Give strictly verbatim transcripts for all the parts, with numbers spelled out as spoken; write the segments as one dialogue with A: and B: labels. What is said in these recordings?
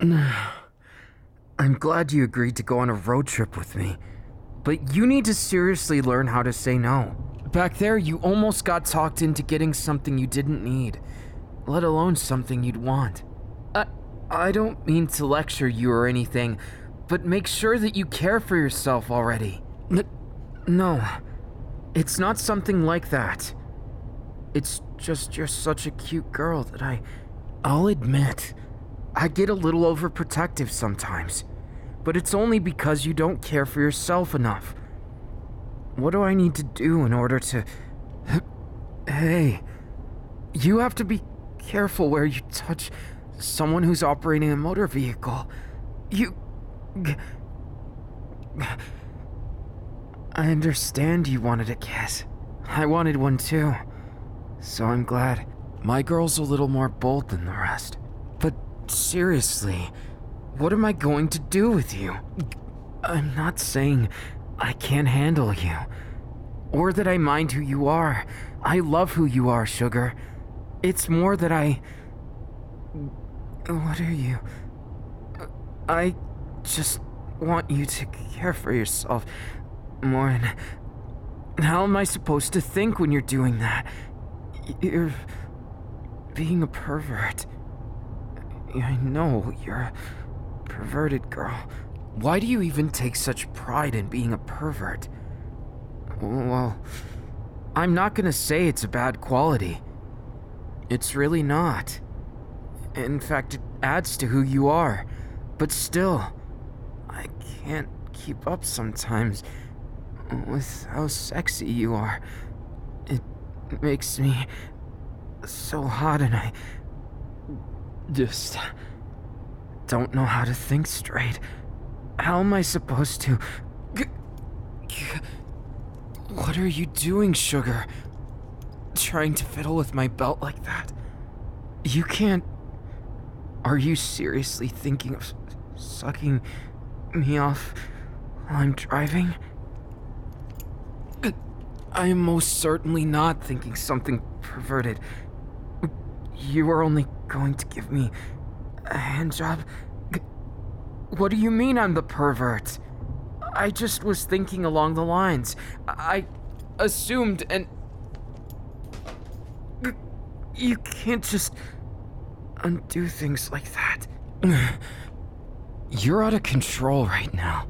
A: I'm glad you agreed to go on a road trip with me, but you need to seriously learn how to say no. Back there, you almost got talked into getting something you didn't need, let alone something you'd want. I, I don't mean to lecture you or anything, but make sure that you care for yourself already. N- no, it's not something like that. It's just you're such a cute girl that I... I'll admit, I get a little overprotective sometimes, but it's only because you don't care for yourself enough. What do I need to do in order to... Hey, you have to be careful where you touch someone who's operating a motor vehicle. You... I understand you wanted a kiss. I wanted one too, so I'm glad. My girl's a little more bold than the rest. But seriously, what am I going to do with you? I'm not saying I can't handle you, or that I mind who you are. I love who you are, Sugar. It's more that I... What are you? I just want you to care for yourself more, and how am I supposed to think when you're doing that? You're being a pervert. I know you're a perverted girl. Why do you even take such pride in being a pervert? Well, I'm not gonna say it's a bad quality. It's really not. In fact, it adds to who you are. But still, I can't keep up sometimes with how sexy you are. It makes me so hot, and I just don't know how to think straight. How am I supposed to... What are you doing, Sugar? Trying to fiddle with my belt like that? You can't... Are you seriously thinking of sucking me off while I'm driving? I am most certainly not thinking something perverted. You are only going to give me a hand job? What do you mean I'm the pervert? I just was thinking along the lines. I assumed, and... You can't just undo things like that. You're out of control right now.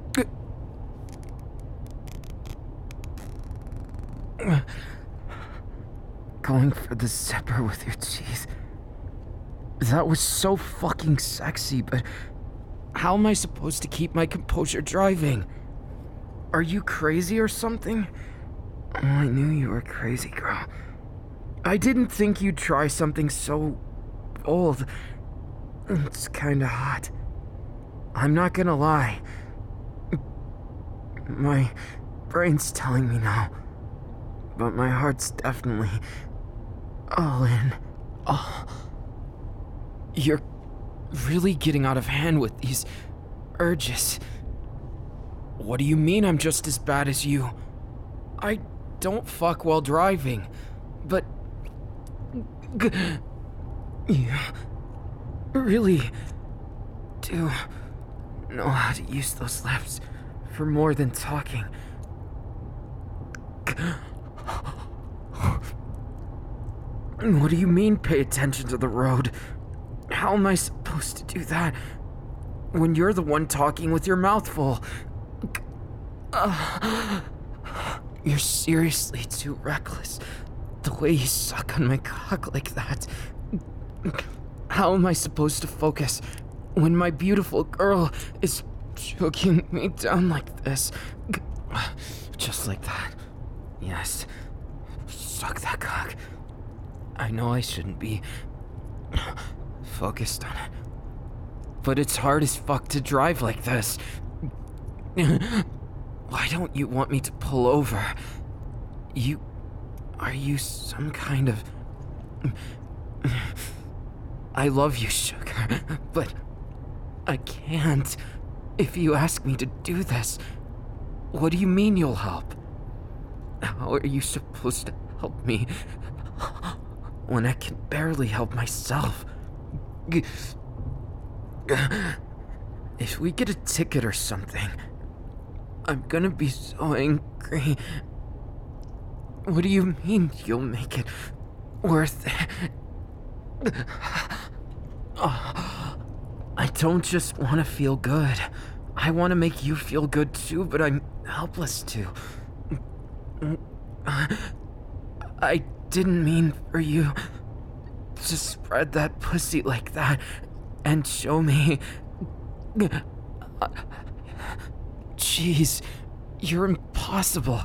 A: Going for the zipper with your teeth. That was so fucking sexy, but how am I supposed to keep my composure driving? Are you crazy or something? Oh, I knew you were crazy, girl. I didn't think you'd try something so bold. It's kinda hot. I'm not gonna lie. My brain's telling me no, but my heart's definitely all in. Oh, you're really getting out of hand with these urges. What do you mean I'm just as bad as you? I don't fuck while driving, but you really do know how to use those lips for more than talking. What do you mean, pay attention to the road? How am I supposed to do that when you're the one talking with your mouth full? Uh, you're seriously too reckless. The way you suck on my cock like that. How am I supposed to focus when my beautiful girl is choking me down like this? Just like that. Yes. Suck that cock. I know I shouldn't be focused on it, but it's hard as fuck to drive like this. Why don't you want me to pull over? You... Are you some kind of... I love you, Sugar, but I can't. If you ask me to do this, what do you mean you'll help? How are you supposed to help me when I can barely help myself? If we get a ticket or something, I'm gonna be so angry. What do you mean you'll make it worth it? Oh, I don't just want to feel good. I want to make you feel good too, but I'm helpless to. I didn't mean for you to spread that pussy like that and show me. Jeez, you're impossible.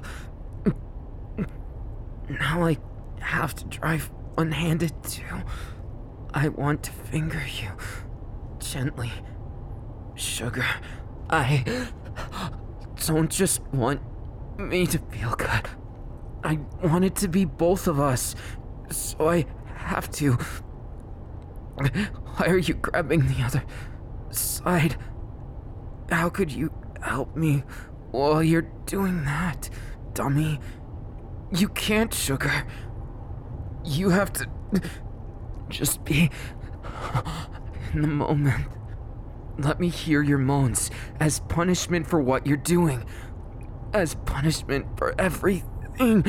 A: Now I have to drive one-handed too. I want to finger you gently. Sugar, I don't just want me to feel good. I want it to be both of us, so I have to. Why are you grabbing the other side? How could you help me while you're doing that, dummy? You can't, Sugar. You have to just be in the moment. Let me hear your moans as punishment for what you're doing. As punishment for everything.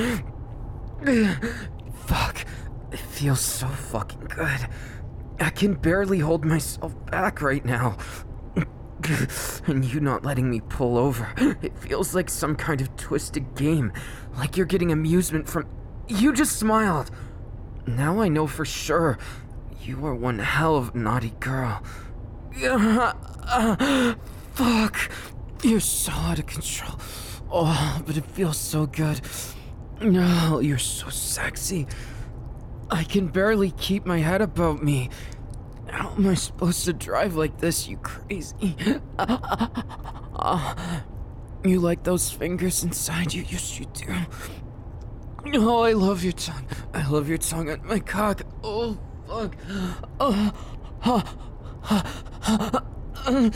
A: Fuck. It feels so fucking good. I can barely hold myself back right now. And you not letting me pull over. It feels like some kind of twisted game. Like you're getting amusement from... You just smiled. Now I know for sure. You are one hell of a naughty girl. Uh, uh, fuck. You're so out of control. Oh, but it feels so good. No, you're so sexy. I can barely keep my head about me. How am I supposed to drive like this, you crazy? Uh, uh, you like those fingers inside you? Yes, you do. Oh, I love your tongue. I love your tongue on my cock. Oh, fuck. Oh, uh, uh, uh,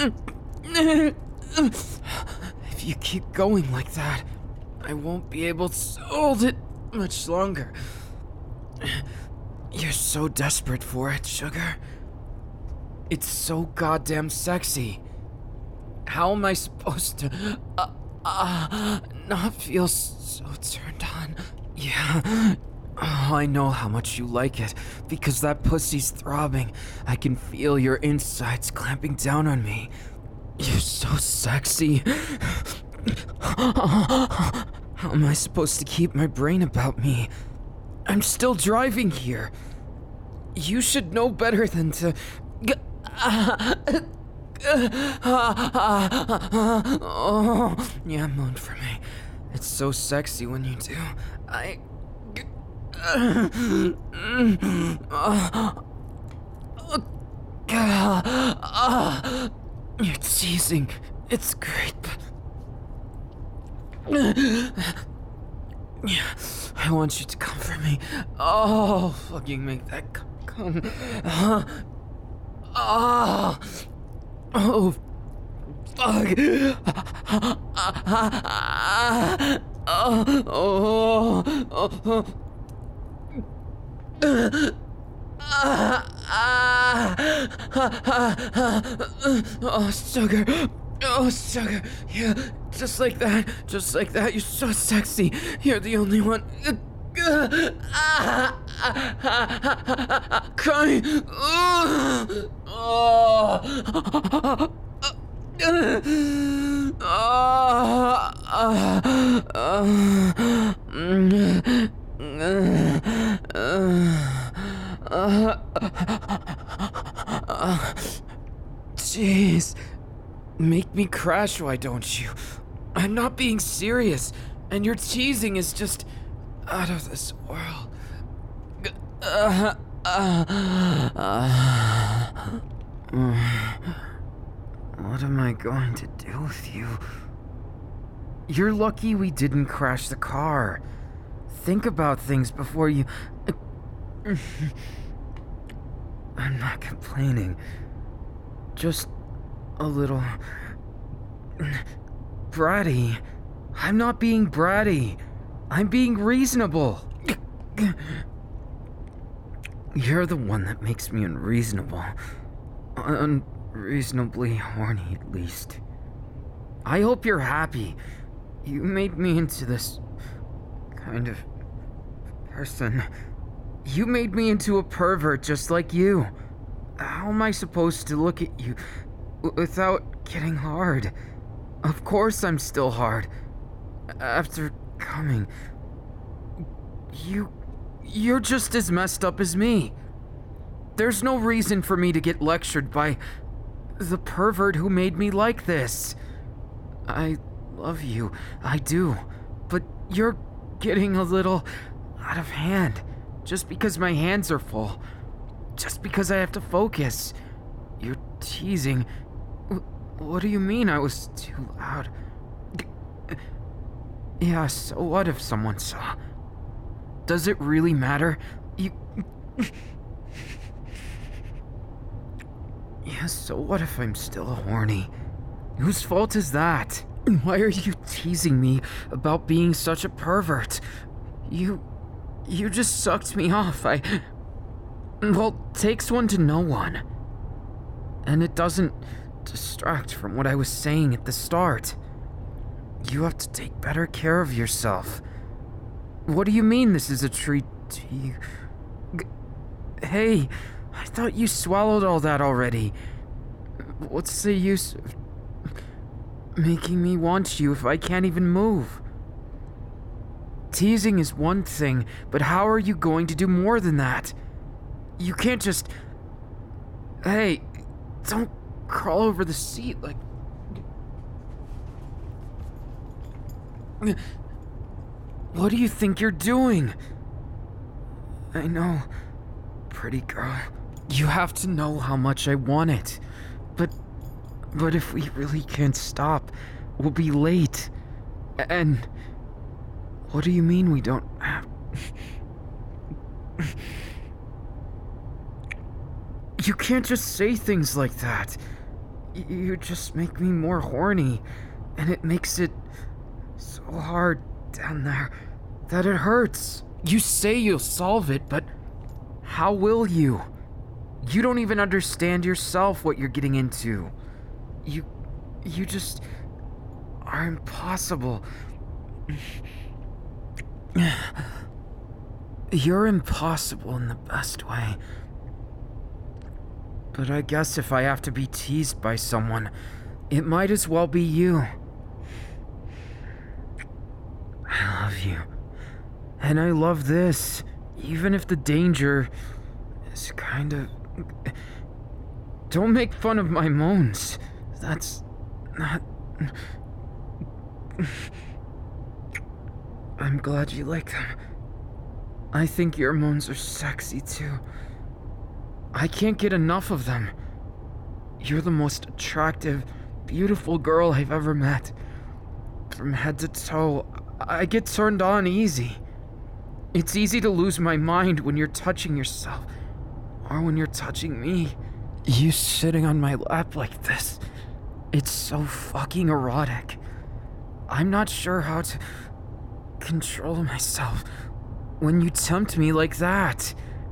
A: if you keep going like that, I won't be able to hold it much longer. You're so desperate for it, Sugar. It's so goddamn sexy. How am I supposed to uh, uh, not feel so turned on? Yeah. Oh, I know how much you like it, because that pussy's throbbing. I can feel your insides clamping down on me. You're so sexy. How am I supposed to keep my brain about me? I'm still driving here. You should know better than to... Oh, yeah, moan for me. It's so sexy when you do. I... You're teasing. It's great, but... Yeah, I want you to come for me. Oh, fucking make that come. come. Uh, oh, oh, fuck. Oh, oh, oh. Oh, Sugar. Oh, Sugar. Yeah, just like that. Just like that. You're so sexy. You're the only one. Crying. Jeez. Make me crash, why don't you? I'm not being serious, and your teasing is just out of this world. Uh, uh, uh, what am I going to do with you? You're lucky we didn't crash the car. Think about things before you... I'm not complaining. Just a little... bratty. I'm not being bratty. I'm being reasonable. You're the one that makes me unreasonable. reasonably horny at least. I hope you're happy. You made me into this kind of person. You made me into a pervert just like you. How am I supposed to look at you w- without getting hard? Of course I'm still hard. After coming. You... You're just as messed up as me. There's no reason for me to get lectured by the pervert who made me like this. I love you, I do, but you're getting a little out of hand. Just because my hands are full. Just because I have to focus. You're teasing. What do you mean I was too loud? Yeah, so what if someone saw? Does it really matter? You... Yeah, so what if I'm still horny? Whose fault is that? Why are you teasing me about being such a pervert? You... You just sucked me off. I... Well, takes one to know one. And it doesn't distract from what I was saying at the start. You have to take better care of yourself. What do you mean this is a treat to you? G- hey, I thought you swallowed all that already. What's the use of making me want you if I can't even move? Teasing is one thing, but how are you going to do more than that? You can't just... Hey, don't crawl over the seat like... What do you think you're doing? I know, pretty girl. You have to know how much I want it. But... But if we really can't stop, we'll be late. And... What do you mean we don't have... You can't just say things like that. You just make me more horny, and it makes it so hard down there that it hurts. You say you'll solve it, but how will you? You don't even understand yourself what you're getting into. You... you just are impossible. You're impossible in the best way. But I guess if I have to be teased by someone, it might as well be you. I love you. And I love this, even if the danger is kind of... Don't make fun of my moans. That's not... I'm glad you like them. I think your moans are sexy too. I can't get enough of them. You're the most attractive, beautiful girl I've ever met. From head to toe, I get turned on easy. It's easy to lose my mind when you're touching yourself, or when you're touching me. You sitting on my lap like this, it's so fucking erotic. I'm not sure how to control myself when you tempt me like that.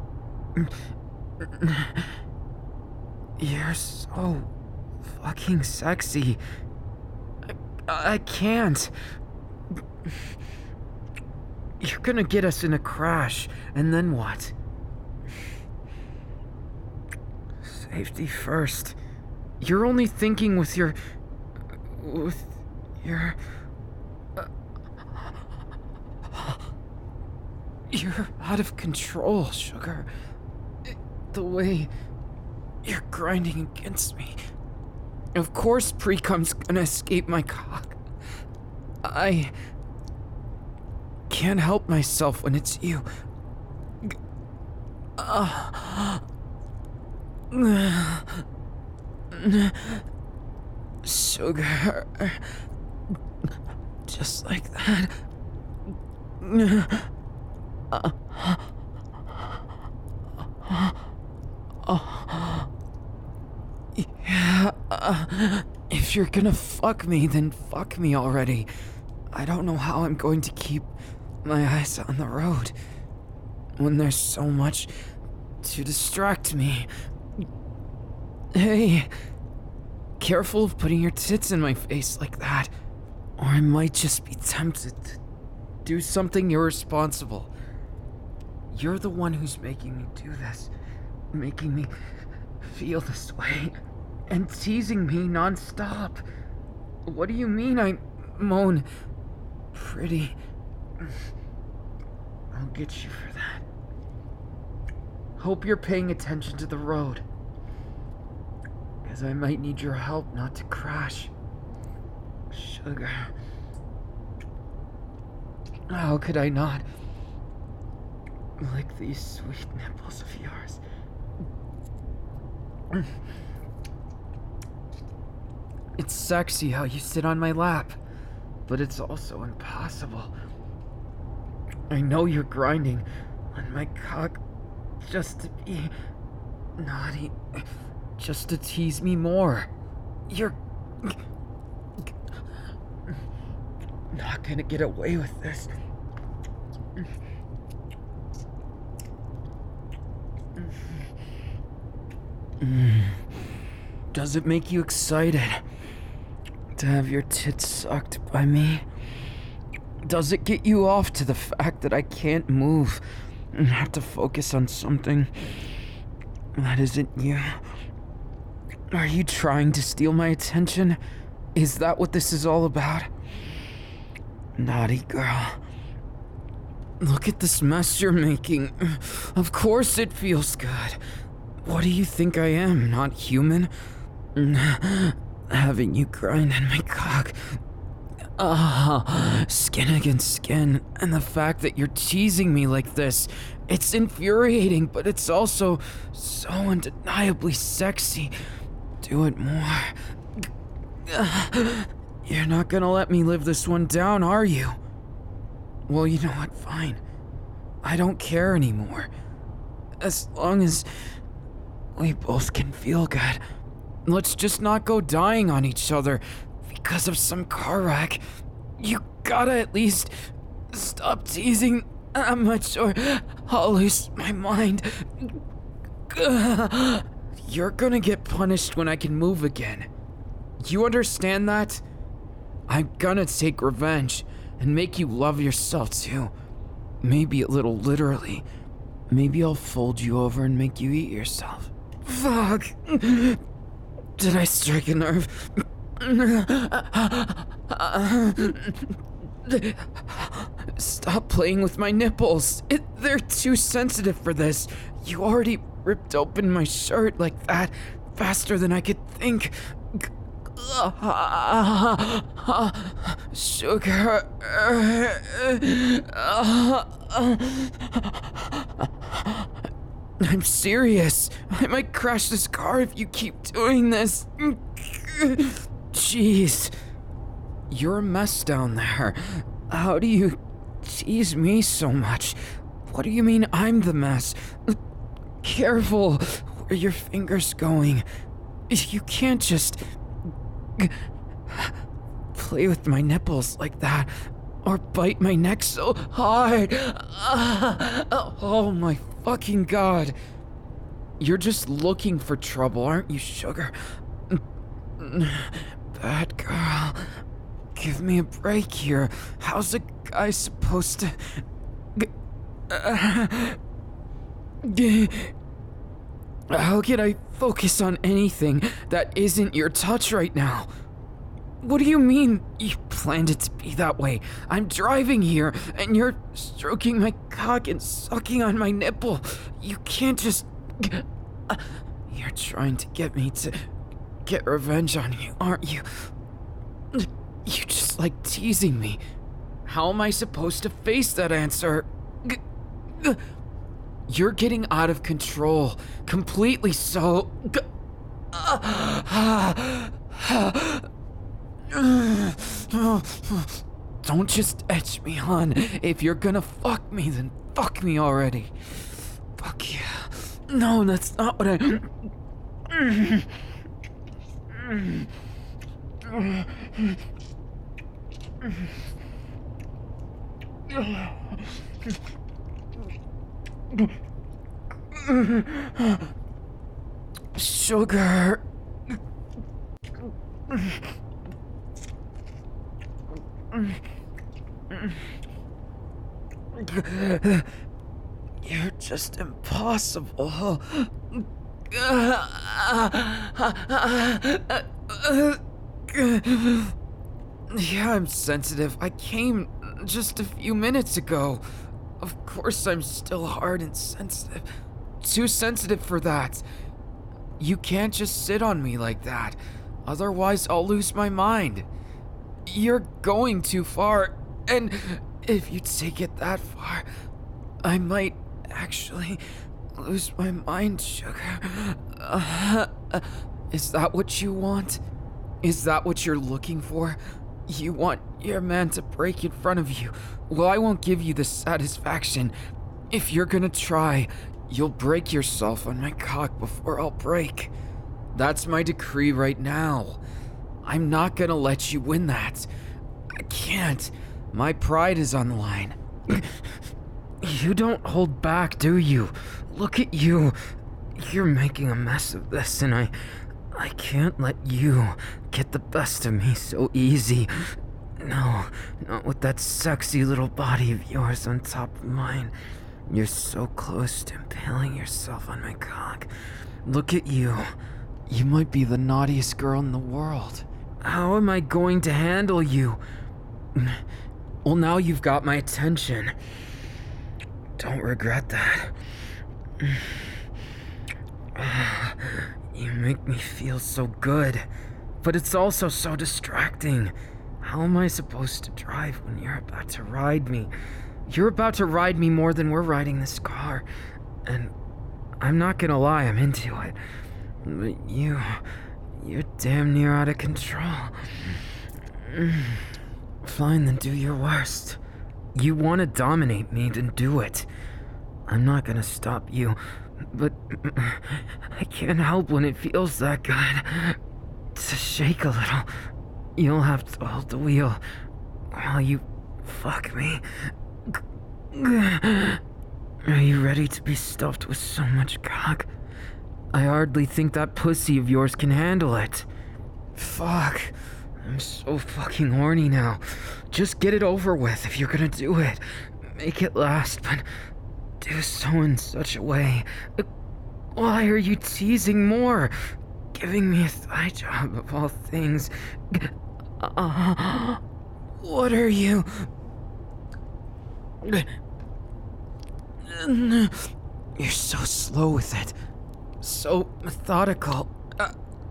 A: You're so fucking sexy. I, I can't. You're gonna get us in a crash, and then what? Safety first. You're only thinking with your... with your... Uh, you're out of control, sugar. The way you're grinding against me. Of course pre-cum's gonna escape my cock. I can't help myself when it's you. Uh, sugar. Just like that. Uh, Oh, yeah, uh, if you're gonna fuck me, then fuck me already. I don't know how I'm going to keep my eyes on the road when there's so much to distract me. Hey, careful of putting your tits in my face like that, or I might just be tempted to do something irresponsible. You're the one who's making me do this, making me feel this way, and teasing me nonstop. What do you mean I moan pretty? I'll get you for that. Hope you're paying attention to the road, because I might need your help not to crash. Sugar. How could I not lick these sweet nipples of yours? It's sexy how you sit on my lap, but it's also impossible. I know you're grinding on my cock just to be naughty, just to tease me more. You're not gonna get away with this. Does it make you excited to have your tits sucked by me? Does it get you off to the fact that I can't move and have to focus on something that isn't you? Are you trying to steal my attention? Is that what this is all about? Naughty girl. Look at this mess you're making. Of course it feels good. What do you think I am, not human? Having you grind on my cock. Ah, skin against skin. And the fact that you're teasing me like this, it's infuriating, but it's also so undeniably sexy. Do it more. You're not gonna let me live this one down, are you? Well, you know what, fine. I don't care anymore. As long as we both can feel good. Let's just not go dying on each other because of some car wreck. You gotta at least stop teasing that much or I'll lose my mind. You're gonna get punished when I can move again. You understand that? I'm gonna take revenge and make you love yourself too. Maybe a little literally. Maybe I'll fold you over and make you eat yourself. Fuck! Did I strike a nerve? Stop playing with my nipples. It, they're too sensitive for this. You already ripped open my shirt like that faster than I could think. Sugar. I'm serious. I might crash this car if you keep doing this. Jeez. You're a mess down there. How do you tease me so much? What do you mean I'm the mess? Careful where your finger's going. You can't just play with my nipples like that or bite my neck so hard. Oh my fucking god. You're just looking for trouble, aren't you, sugar? Bad girl. Give me a break here. How's a guy supposed to... How can I focus on anything that isn't your touch right now? What do you mean you planned it to be that way? I'm driving here, and you're stroking my cock and sucking on my nipple. You can't just... You're trying to get me to get revenge on you, aren't you? You just like teasing me. How am I supposed to face that answer? You're getting out of control. Completely so. Don't just edge me on. If you're gonna fuck me, then fuck me already. Fuck you. No, that's not what I... Sugar. You're just impossible. Yeah, I'm sensitive. I came just a few minutes ago. Of course I'm still hard and sensitive. Too sensitive for that. You can't just sit on me like that. Otherwise, I'll lose my mind. You're going too far, and if you take it that far, I might actually lose my mind, sugar. Uh, is that what you want? Is that what you're looking for? You want your man to break in front of you? Well, I won't give you the satisfaction. If you're gonna try, you'll break yourself on my cock before I'll break. That's my decree right now. I'm not gonna let you win that. I can't. My pride is on the line. You don't hold back, do you? Look at you. You're making a mess of this, and I... I can't let you get the best of me so easy. No, not with that sexy little body of yours on top of mine. You're so close to impaling yourself on my cock. Look at you. You might be the naughtiest girl in the world. How am I going to handle you? Well, now you've got my attention. Don't regret that. You make me feel so good, but it's also so distracting. How am I supposed to drive when you're about to ride me? You're about to ride me more than we're riding this car, and I'm not gonna lie, I'm into it. But you, you're damn near out of control. Fine, then do your worst. You want to dominate me, then do it. I'm not gonna stop you, but I can't help when it feels that good. To shake a little. You'll have to hold the wheel while you fuck me. Are you ready to be stuffed with so much cock? I hardly think that pussy of yours can handle it. Fuck. I'm so fucking horny now. Just get it over with if you're gonna do it. Make it last, but do so in such a way. Why are you teasing more? Giving me a thigh job of all things. Uh, what are you? You're so slow with it. So methodical. Uh,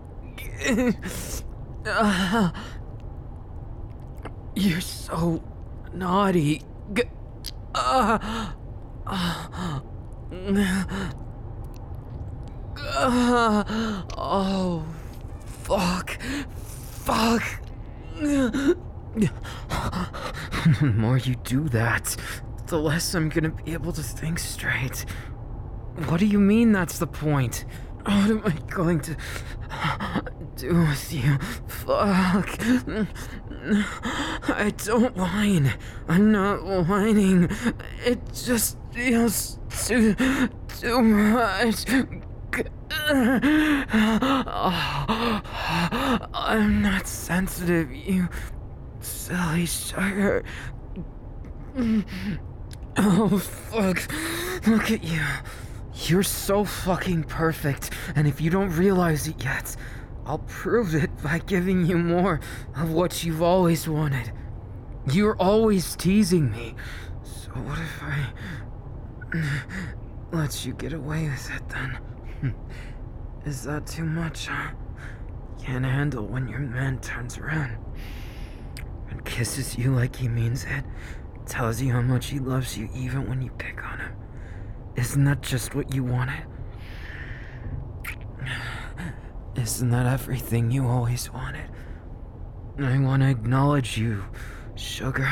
A: uh, you're so naughty. Uh, uh, uh, oh, fuck. Fuck. The more you do that, the less I'm gonna be able to think straight. What do you mean that's the point? What am I going to do with you? Fuck. I don't whine. I'm not whining. It just feels too, too much. I'm not sensitive, you silly sugar. Oh, fuck. Look at you. You're so fucking perfect, and if you don't realize it yet, I'll prove it by giving you more of what you've always wanted. You're always teasing me, so what if I let you get away with it then? Is that too much, huh? Can't handle when your man turns around and kisses you like he means it, tells you how much he loves you even when you pick on him. Isn't that just what you wanted? Isn't that everything you always wanted? I want to acknowledge you, sugar.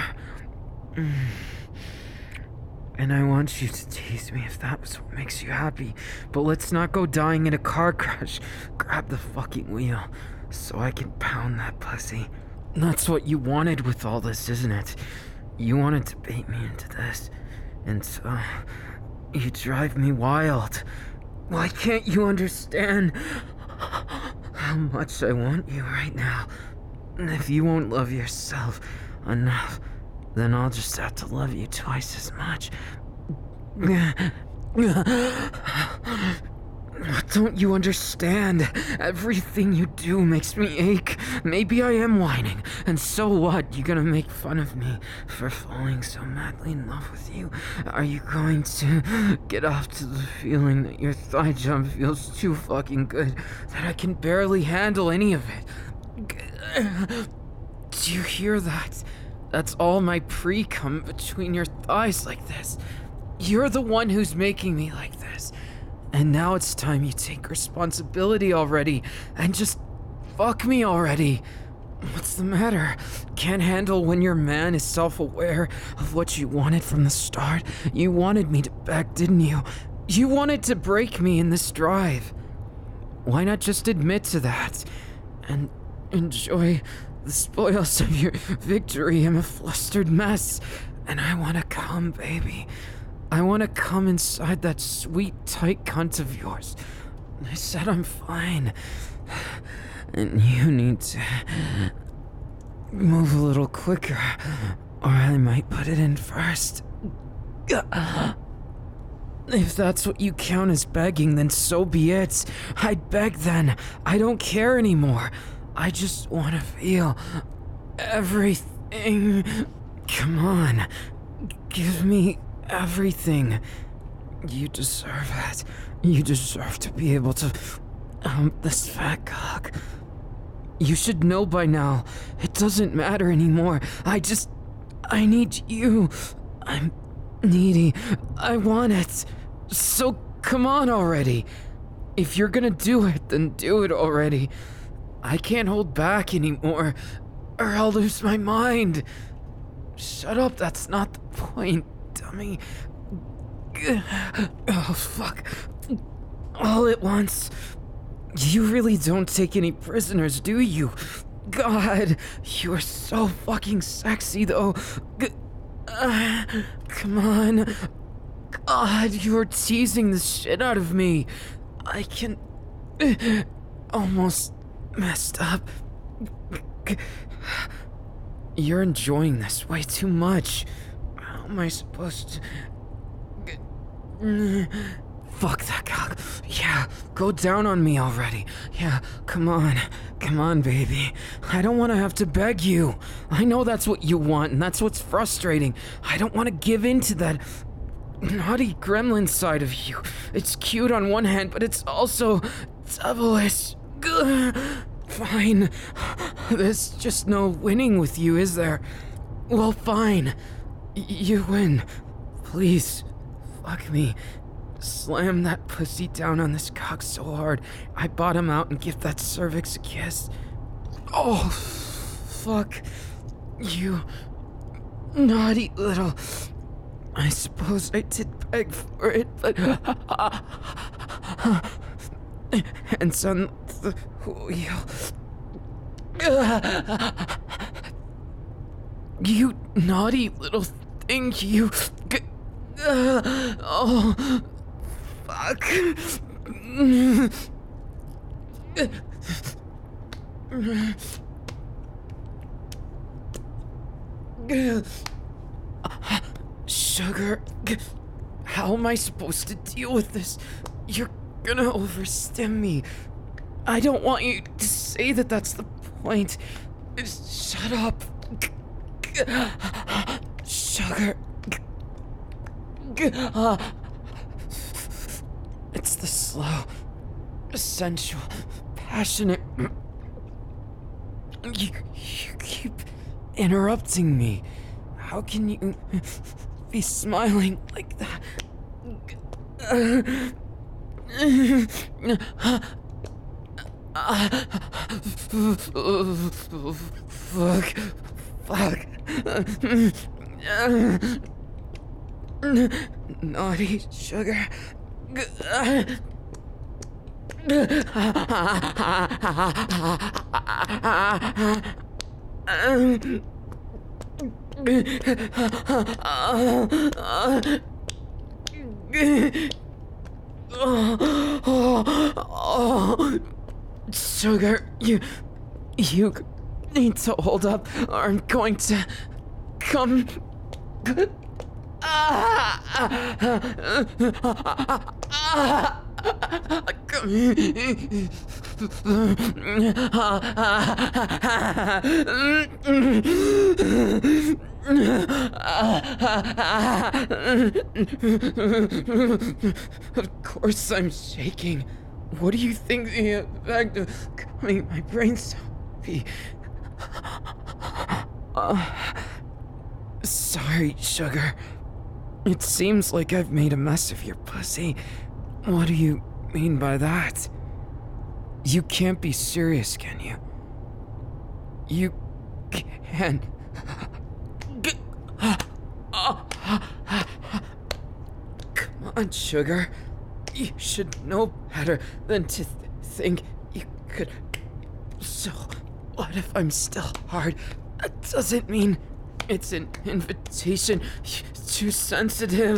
A: And I want you to tease me if that was what makes you happy. But let's not go dying in a car crash. Grab the fucking wheel so I can pound that pussy. That's what you wanted with all this, isn't it? You wanted to bait me into this. And so... you drive me wild. Why can't you understand? how much I want you right now. And if you won't love yourself enough, then I'll just have to love you twice as much. Don't you understand? Everything you do makes me ache. Maybe I am whining, and so what? You gonna make fun of me for falling so madly in love with you? Are you going to get off to the feeling that your thigh jump feels too fucking good that I can barely handle any of it? Do you hear that? That's all my pre-cum between your thighs like this. You're the one who's making me like this. And now it's time you take responsibility already and just fuck me already. What's the matter? Can't handle when your man is self-aware of what you wanted from the start? You wanted me to beg, didn't you? You wanted to break me in this drive. Why not just admit to that and enjoy the spoils of your victory? I'm a flustered mess, and I want to come, baby. I want to come inside that sweet, tight cunt of yours. I said I'm fine. And you need to move a little quicker, or I might put it in first. If that's what you count as begging, then so be it. I'd beg then. I don't care anymore. I just want to feel everything. Come on. Give me everything. You deserve it. You deserve to be able to hump this fat cock. You should know by now. It doesn't matter anymore. I just... I need you. I'm needy. I want it. So come on already. If you're gonna do it, then do it already. I can't hold back anymore, or I'll lose my mind. Shut up, that's not the point, dummy. Oh, fuck. All at once. You really don't take any prisoners, do you? God, you are so fucking sexy, though. Uh, come on. God, you're teasing the shit out of me. I can... Uh, almost messed up. You're enjoying this way too much. How am I supposed to... Fuck that cock. Yeah, go down on me already. Yeah, come on. Come on, baby. I don't want to have to beg you. I know that's what you want, and that's what's frustrating. I don't want to give in to that naughty gremlin side of you. It's cute on one hand, but it's also devilish. Ugh. Fine. There's just no winning with you, is there? Well, fine. Y- you win. Please, fuck me. Slam that pussy down on this cock so hard I bottom out and give that cervix a kiss. Oh, fuck. You naughty little... I suppose I did beg for it, but... Hands on the wheel. You naughty little thing, you... Oh... Fuck. Sugar, how am I supposed to deal with this? You're gonna overstim me. I don't want you to say that that's the point. Shut up. Sugar. It's the slow, sensual, passionate... You, you keep interrupting me. How can you be smiling like that? Fuck. Fuck. Naughty sugar. Sugar, you... You need to hold up, or I'm going to come... Come here. Of course I'm shaking. What do you think the effect of calming my brain so be? Uh, sorry, Sugar. It seems like I've made a mess of your pussy. What do you mean by that? You can't be serious, can you? You can. Come on, Sugar. You should know better than to th- think you could. So, what if I'm still hard? That doesn't mean it's an invitation. You're too sensitive.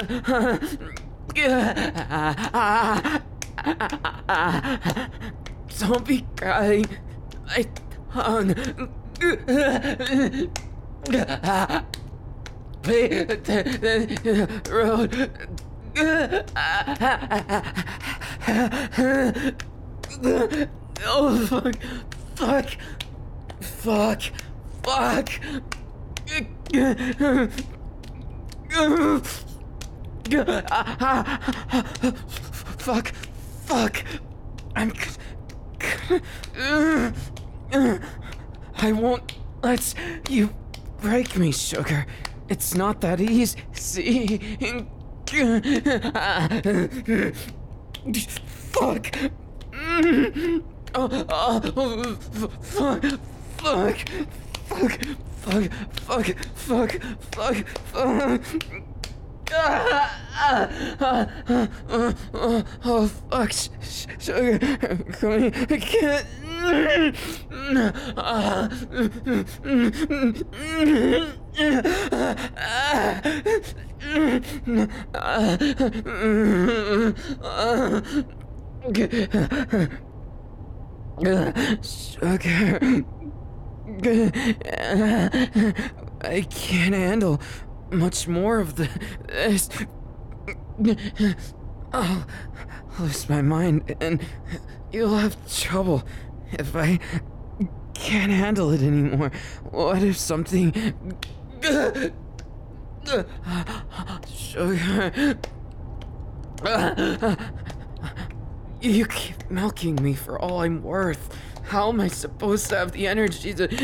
A: Don't be crying. My tongue. Play the road. Oh, fuck. Fuck. Fuck. Fuck. Fuck. Fuck. I'm... I won't let you break me, Sugar. It's not that easy. Fuck. Oh, oh, fuck. Fuck. Fuck. Fuck. Fuck. Fuck. Fuck. Fuck. Oh, fuck. Sugar. Come here. I can't. Sugar. I can't handle much more of the, this. I'll lose my mind and you'll have trouble if I can't handle it anymore. What if something... Sugar... You keep milking me for all I'm worth. How am I supposed to have the energy to...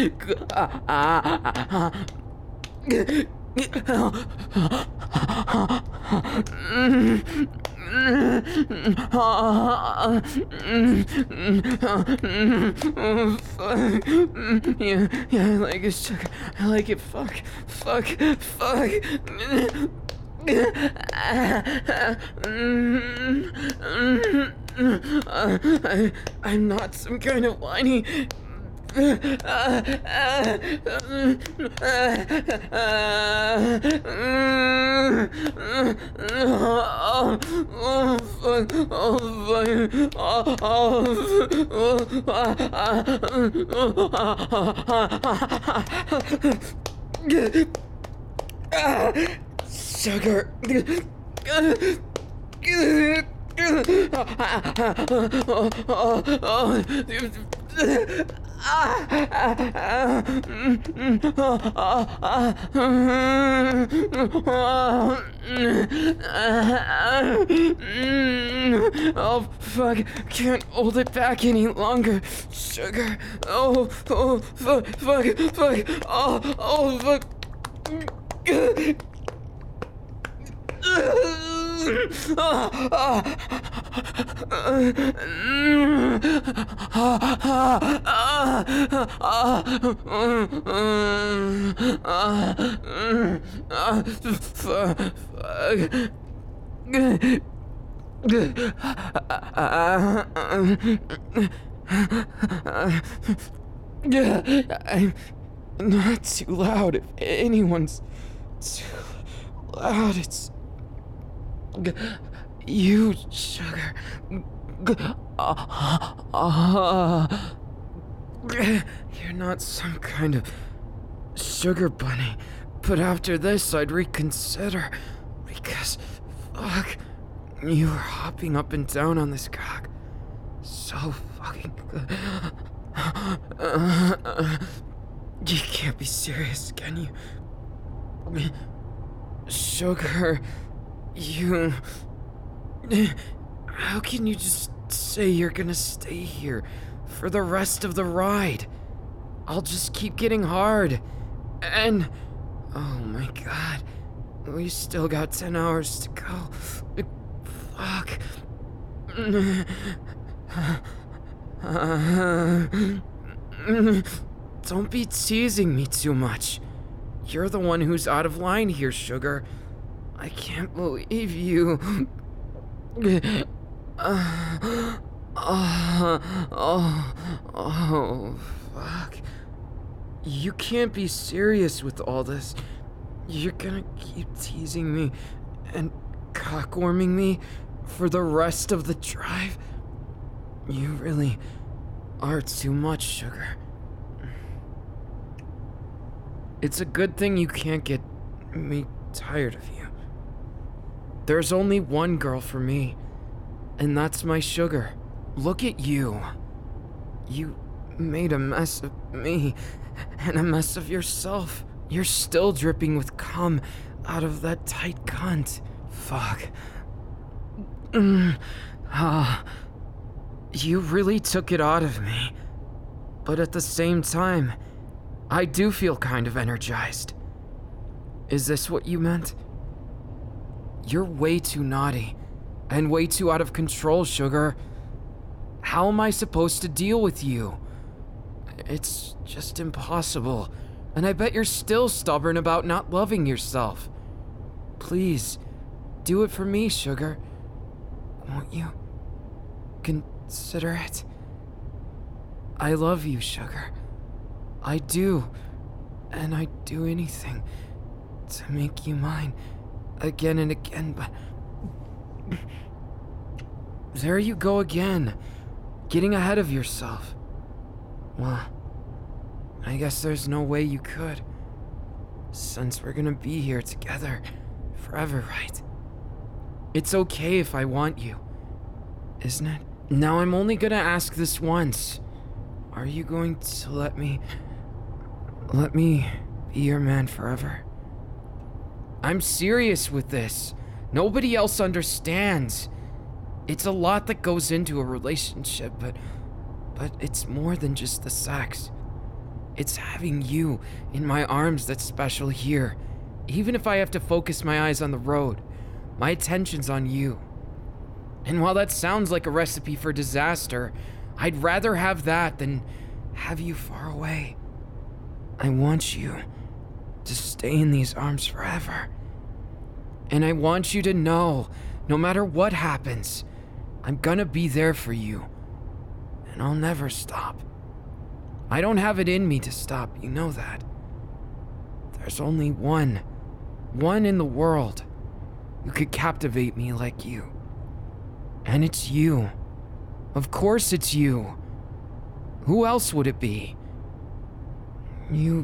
A: Yeah, yeah, I like it, Sugar. I like it. Fuck, fuck, fuck. I, I'm not some kind of whiny... Oh, fuck. Oh, fuck. Sugar. Oh, fuck. Can't hold it back any longer. Sugar. Oh, oh, fuck, fuck, fuck. Oh, oh, fuck. I'm not too loud. If anyone's too loud, it's... You, Sugar. Uh, uh, you're not some kind of sugar bunny, but after this I'd reconsider, because, fuck, you were hopping up and down on this cock. So fucking good. Uh, uh, you can't be serious, can you? Sugar, you... How can you just say you're gonna stay here for the rest of the ride? I'll just keep getting hard. And... Oh my god. We still got ten hours to go. Fuck. Don't be teasing me too much. You're the one who's out of line here, Sugar. I can't believe you. Uh, oh, oh, oh, fuck. You can't be serious with all this. You're gonna keep teasing me and cockworming me for the rest of the drive? You really are too much, Sugar. It's a good thing you can't get me tired of you. There's only one girl for me, and that's my Sugar. Look at you. You made a mess of me and a mess of yourself. You're still dripping with cum out of that tight cunt. Fuck. Mm. Ah. You really took it out of me. But at the same time, I do feel kind of energized. Is this what you meant? You're way too naughty, and way too out of control, Sugar. How am I supposed to deal with you? It's just impossible, and I bet you're still stubborn about not loving yourself. Please, do it for me, Sugar. Won't you consider it? I love you, Sugar. I do, and I'd do anything to make you mine again and again, but... There you go again, getting ahead of yourself. Well, I guess there's no way you could, since we're gonna be here together forever, right? It's okay if I want you, isn't it? Now I'm only gonna ask this once. Are you going to let me... Let me be your man forever? I'm serious with this. Nobody else understands. It's a lot that goes into a relationship, but... But it's more than just the sex. It's having you in my arms that's special here. Even if I have to focus my eyes on the road, my attention's on you. And while that sounds like a recipe for disaster, I'd rather have that than have you far away. I want you to stay in these arms forever. And I want you to know, no matter what happens, I'm gonna be there for you. And I'll never stop. I don't have it in me to stop, you know that. There's only one, one in the world who could captivate me like you. And it's you. Of course it's you. Who else would it be? You...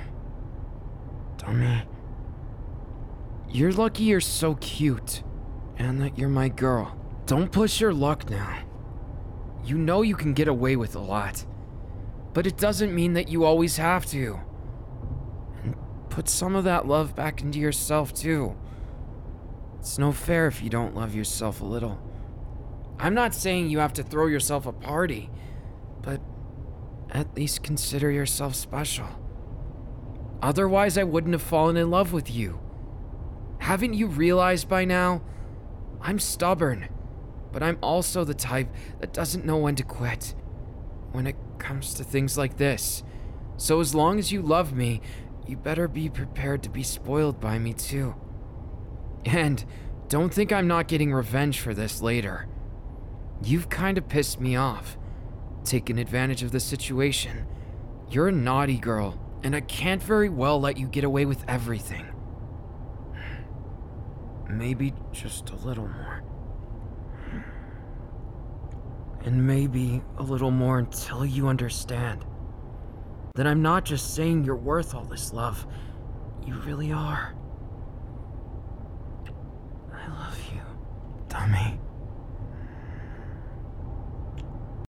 A: Dummy. You're lucky you're so cute, and that you're my girl. Don't push your luck now. You know you can get away with a lot, but it doesn't mean that you always have to. And put some of that love back into yourself too. It's no fair if you don't love yourself a little. I'm not saying you have to throw yourself a party, but at least consider yourself special. Otherwise, I wouldn't have fallen in love with you. Haven't you realized by now? I'm stubborn, but I'm also the type that doesn't know when to quit when it comes to things like this. So as long as you love me, you better be prepared to be spoiled by me too. And don't think I'm not getting revenge for this later. You've kind of pissed me off, taken advantage of the situation. You're a naughty girl, and I can't very well let you get away with everything. Maybe just a little more. And maybe a little more until you understand that I'm not just saying you're worth all this love. You really are. I love you, Tommy.